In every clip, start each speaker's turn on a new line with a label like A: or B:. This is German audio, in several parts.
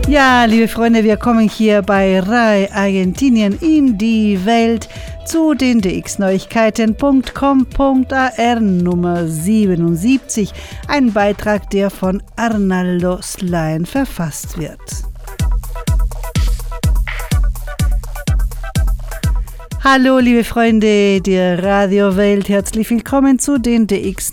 A: Ja, liebe Freunde, wir kommen hier bei RAI Argentinien in die Welt zu den dxneuigkeiten.com.ar Nummer 77. Ein Beitrag, der von Arnaldo Slain verfasst wird. Hallo liebe Freunde der Radiowelt, herzlich willkommen zu den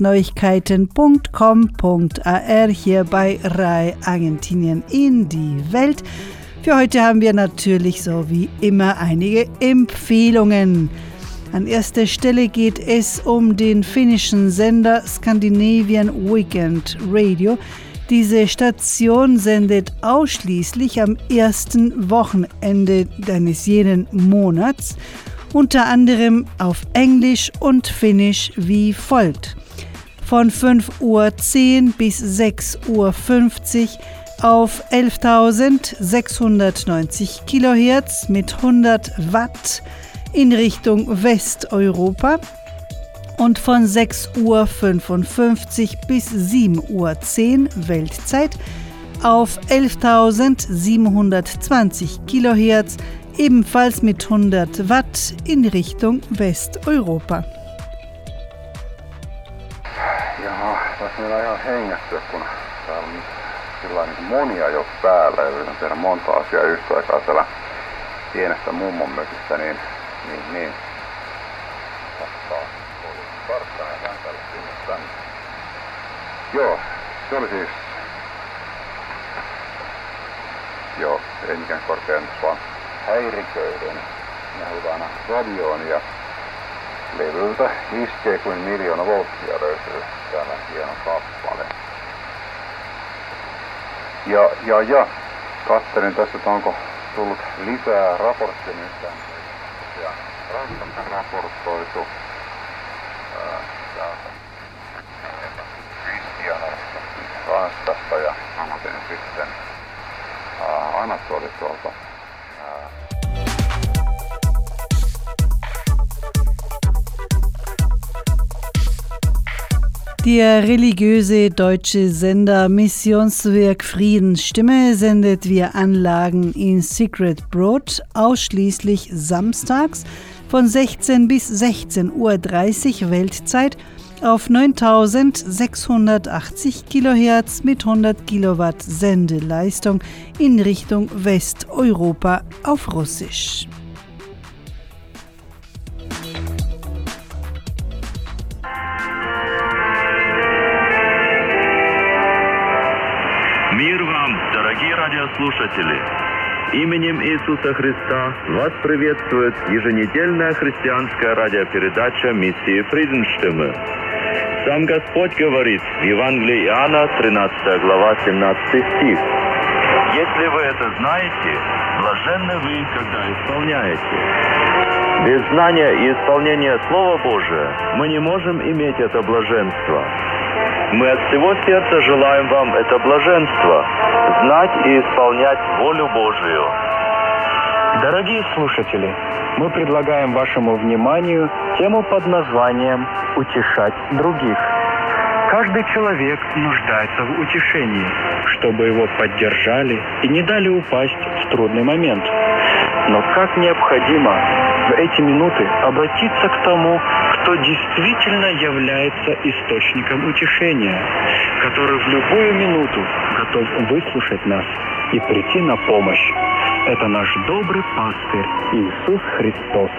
A: dxneuigkeiten.com.ar hier bei RAI Argentinien in die Welt. Für heute haben wir natürlich so wie immer einige Empfehlungen. An erster Stelle geht es um den finnischen Sender Scandinavian Weekend Radio. Diese Station sendet ausschließlich am ersten Wochenende eines jeden Monats, unter anderem auf Englisch und Finnisch wie folgt. Von 5:10 Uhr bis 6:50 Uhr auf 11.690 Kilohertz mit 100 Watt in Richtung Westeuropa und von 6:55 Uhr bis 7:10 Uhr Weltzeit auf 11.720 Kilohertz ebenfalls mit 100 Watt in Richtung Westeuropa.
B: Jaha, tässä on ihan hengästyä, kun täällä on sillä niin monia jo päällä ja yritän tehdä monta asiaa yhtä aikaa täällä pienestä mummon mökistä, niin. Tarkkaan ja tänne sinne tänne. Joo, se oli siis. Joo, ei mikään korkeannus, vaan häiriköiden. Ne halutaan aina radioon ja levyltä iskee kuin 1,000,000 volttia löytyy täällä hieno kappale. Ja katselin tässä, että onko tullut lisää raporttia nyt ja Ranskasta raportoitu Kristianasta Ranskasta ja samaten sitten Anatoli tuolta.
A: Der religiöse deutsche Sender Missionswerk Friedensstimme sendet via Anlagen in Secret Broad ausschließlich samstags von 16 bis 16:30 Uhr Weltzeit auf 9.680 Kilohertz mit 100 Kilowatt Sendeleistung in Richtung Westeuropa auf Russisch.
C: Мир вам, дорогие радиослушатели! Именем Иисуса Христа вас приветствует еженедельная христианская радиопередача «Миссии Фриденстиммы». Сам Господь говорит в Евангелии Иоанна, 13 глава, 17 стих. «Если вы это знаете, блаженны вы, когда исполняете». Без знания и исполнения Слова Божия мы не можем иметь это блаженство. Мы от всего сердца желаем вам это блаженство, знать и исполнять волю Божию.
D: Дорогие слушатели, мы предлагаем вашему вниманию тему под названием «Утешать других». Каждый человек нуждается в утешении, чтобы его поддержали и не дали упасть в трудный момент. Но как необходимо в эти минуты обратиться к тому, кто действительно является источником утешения, который в любую минуту готов выслушать нас и прийти на помощь. Это наш добрый пастырь Иисус Христос.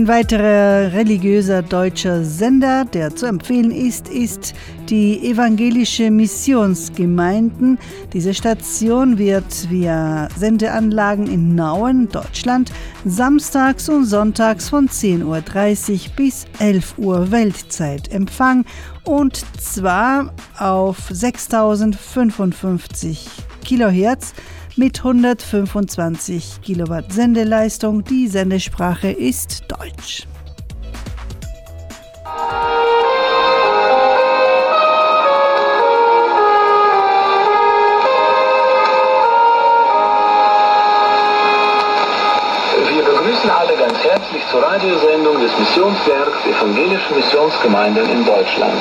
A: Ein weiterer religiöser deutscher Sender, der zu empfehlen ist die Evangelische Missionsgemeinden. Diese Station wird via Sendeanlagen in Nauen, Deutschland, samstags und sonntags von 10:30 Uhr bis 11 Uhr Weltzeit empfangen, und zwar auf 6055 Kilohertz mit 125 Kilowatt Sendeleistung. Die Sendesprache ist Deutsch.
E: Wir begrüßen alle ganz herzlich zur Radiosendung des Missionswerks Evangelische Missionsgemeinden in Deutschland.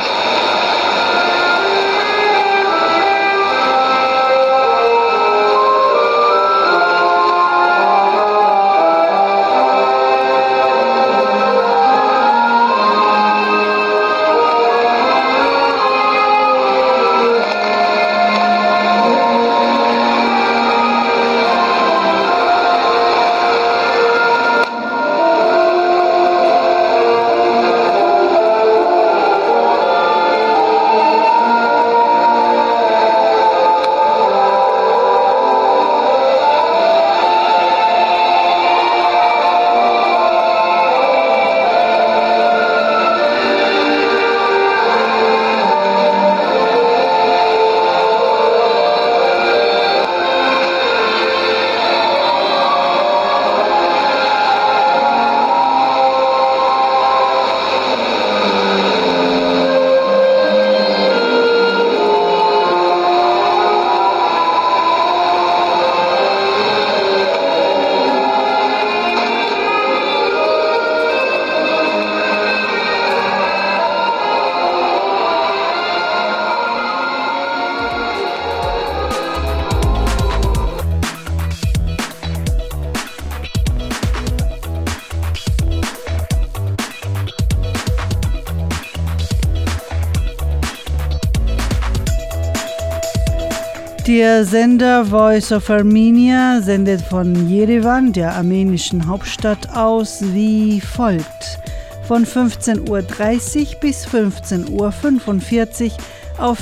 A: Der Sender Voice of Armenia sendet von Jerewan, der armenischen Hauptstadt, aus wie folgt. Von 15:30 Uhr bis 15:45 Uhr auf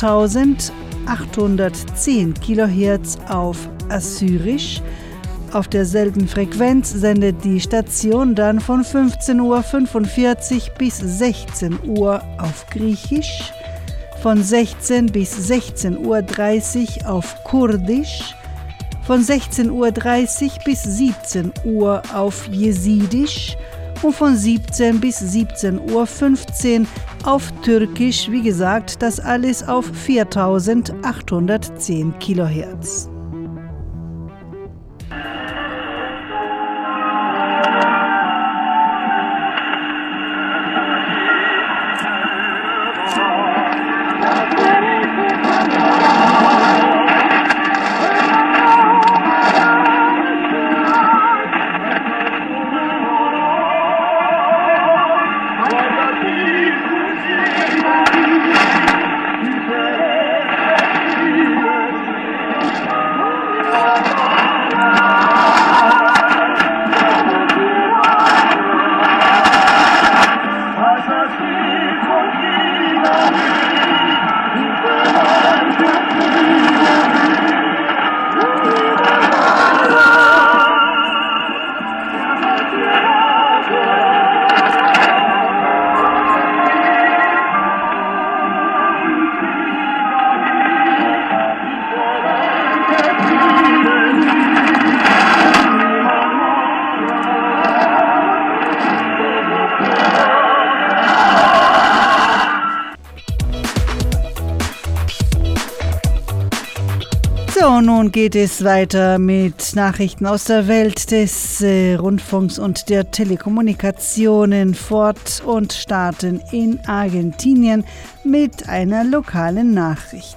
A: 4810 Kilohertz auf Assyrisch. Auf derselben Frequenz sendet die Station dann von 15:45 Uhr bis 16 Uhr auf Griechisch, von 16 bis 16:30 Uhr auf Kurdisch, von 16:30 Uhr bis 17 Uhr auf Jesidisch und von 17 bis 17:15 Uhr auf Türkisch. Wie gesagt, das alles auf 4810 Kilohertz. So, nun geht es weiter mit Nachrichten aus der Welt des Rundfunks und der Telekommunikationen fort und starten in Argentinien mit einer lokalen Nachricht.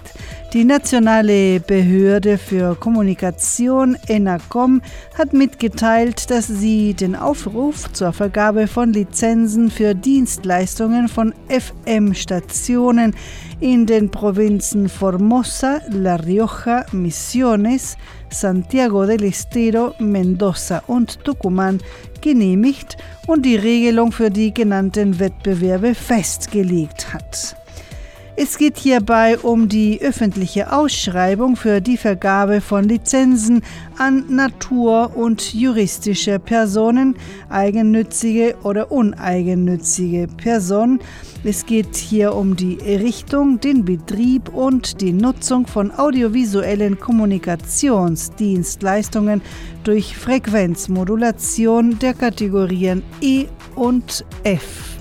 A: Die nationale Behörde für Kommunikation, ENACOM, hat mitgeteilt, dass sie den Aufruf zur Vergabe von Lizenzen für Dienstleistungen von FM-Stationen in den Provinzen Formosa, La Rioja, Misiones, Santiago del Estero, Mendoza und Tucumán genehmigt und die Regelung für die genannten Wettbewerbe festgelegt hat. Es geht hierbei um die öffentliche Ausschreibung für die Vergabe von Lizenzen an natur- und juristische Personen, eigennützige oder uneigennützige Personen. Es geht hier um die Errichtung, den Betrieb und die Nutzung von audiovisuellen Kommunikationsdienstleistungen durch Frequenzmodulation der Kategorien E und F.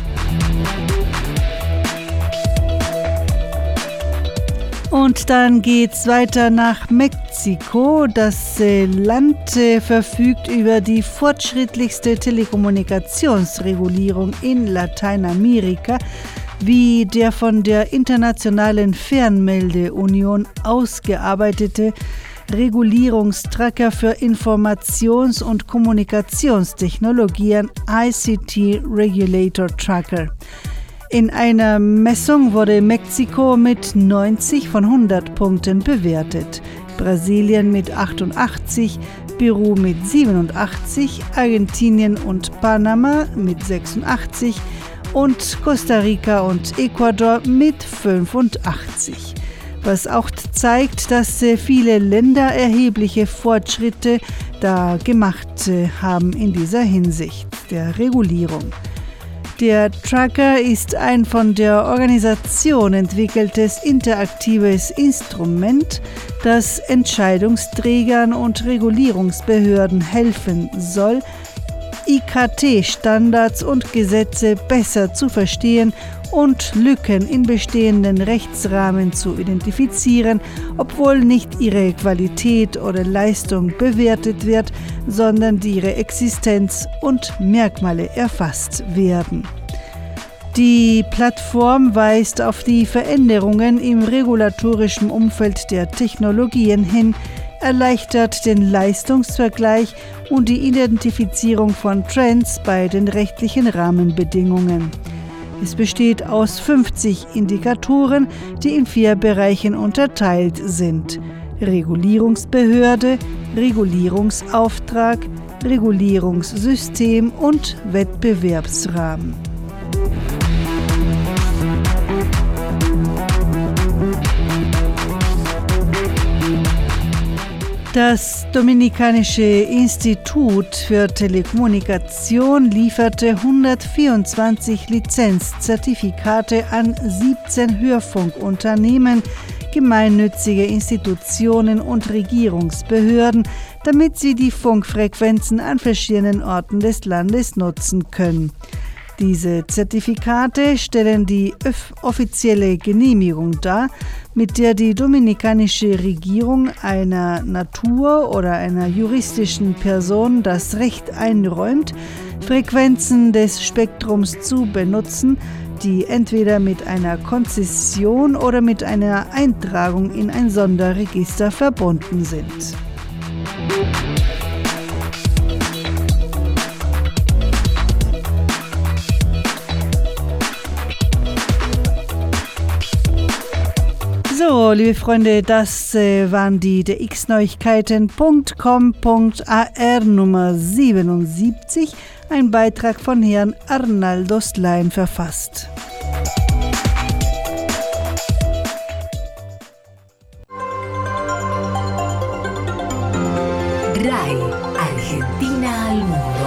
A: Und dann geht's weiter nach Mexiko. Das Land verfügt über die fortschrittlichste Telekommunikationsregulierung in Lateinamerika, wie der von der Internationalen Fernmeldeunion ausgearbeitete Regulierungstracker für Informations- und Kommunikationstechnologien ICT Regulator Tracker. In einer Messung wurde Mexiko mit 90 von 100 Punkten bewertet, Brasilien mit 88, Peru mit 87, Argentinien und Panama mit 86 und Costa Rica und Ecuador mit 85. Was auch zeigt, dass viele Länder erhebliche Fortschritte da gemacht haben in dieser Hinsicht der Regulierung. Der Tracker ist ein von der Organisation entwickeltes interaktives Instrument, das Entscheidungsträgern und Regulierungsbehörden helfen soll, IKT-Standards und Gesetze besser zu verstehen und Lücken in bestehenden Rechtsrahmen zu identifizieren, obwohl nicht ihre Qualität oder Leistung bewertet wird, sondern ihre Existenz und Merkmale erfasst werden. Die Plattform weist auf die Veränderungen im regulatorischen Umfeld der Technologien hin, erleichtert den Leistungsvergleich und die Identifizierung von Trends bei den rechtlichen Rahmenbedingungen. Es besteht aus 50 Indikatoren, die in 4 Bereichen unterteilt sind: Regulierungsbehörde, Regulierungsauftrag, Regulierungssystem und Wettbewerbsrahmen. Das Dominikanische Institut für Telekommunikation lieferte 124 Lizenzzertifikate an 17 Hörfunkunternehmen, gemeinnützige Institutionen und Regierungsbehörden, damit sie die Funkfrequenzen an verschiedenen Orten des Landes nutzen können. Diese Zertifikate stellen die offizielle Genehmigung dar, mit der die dominikanische Regierung einer Natur- oder einer juristischen Person das Recht einräumt, Frequenzen des Spektrums zu benutzen, die entweder mit einer Konzession oder mit einer Eintragung in ein Sonderregister verbunden sind. So, liebe Freunde, das waren die dxneuigkeiten.com.ar Nummer 77, ein Beitrag von Herrn Arnaldo Slein verfasst.
F: RAI Argentina al mundo.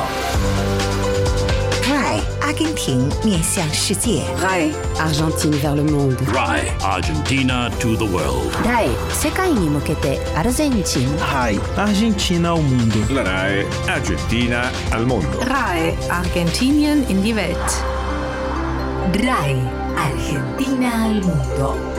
G: RAI Argentin 面向世界
H: RAI Argentine vers le monde.
I: RAI Argentina to the world.
F: RAI 世界に向けてアルゼンチン
J: RAI Argentina al mundo.
K: La RAI Argentina al mondo.
L: RAI Argentinien in die Welt.
F: RAI Argentina al mundo.